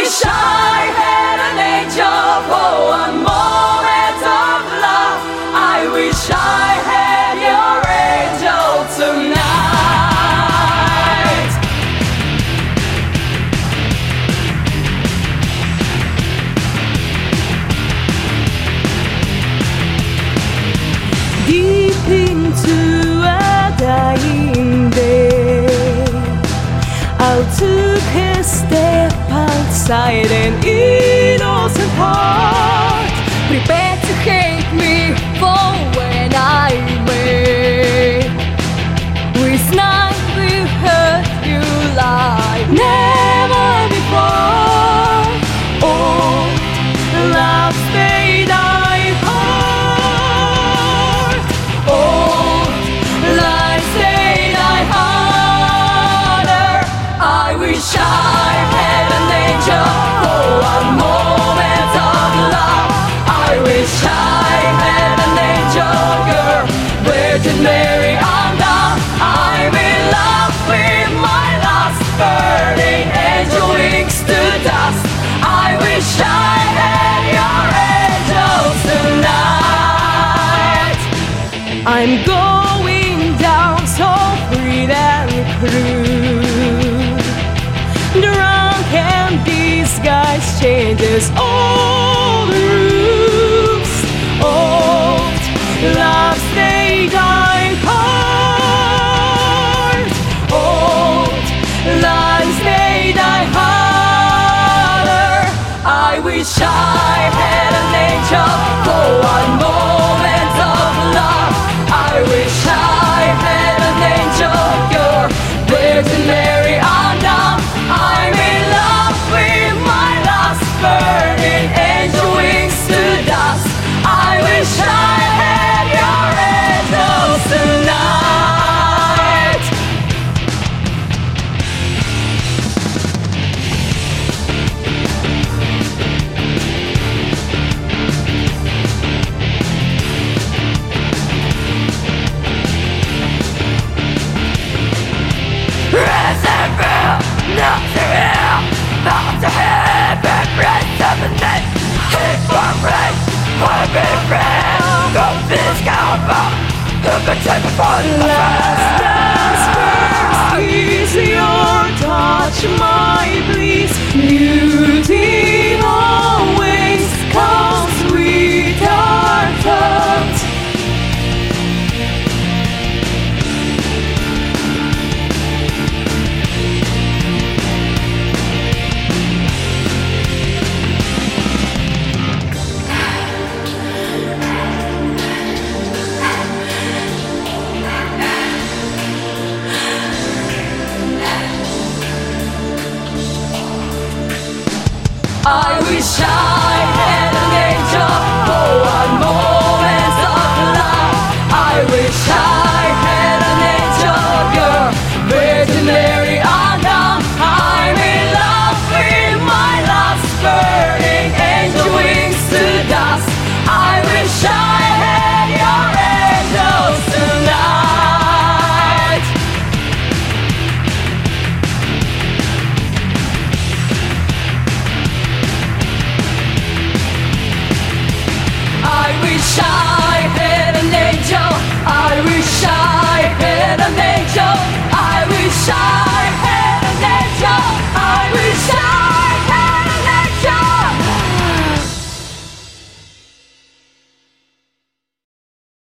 wish I had an angel for one moment of love. I wish I had your angel tonight. Deep into a dying day, I'll take a step outside an innocent heart, prepared to hate me for when I may. With night will hurt you like never before. Oh, love may die hard. Oh, life may die harder. I wish I had an angel for one moment of love. I wish I had an angel, girl, Virgin Mary, I'm down. I'm in love with my last burning angel wings to dust. I wish I had your angels tonight. I'm going down so free and crude. Drunk and disguise changes all the rules. Old loves they die hard. Old lives they die harder. I wish I had an angel for one moment of love. I wish I had an angel, your Virgin Mary, I'm down. I'm in love with my last burning angel wings to dust. I wish I had your angels tonight. Not to hell, not to heaven, raise up and then keep on race, wanna be free. Go this cover, look at take me for the last dance first. Is your touch my bliss? Beauty always comes with our touch. I wish I had an angel for one moment of love. I wish I had an angel, girl, Virgin Mary, I'm down. I'm in love with my last burning angel wings to dust. I wish I had your angels tonight. I wish I had an angel. I wish I had an angel. I wish I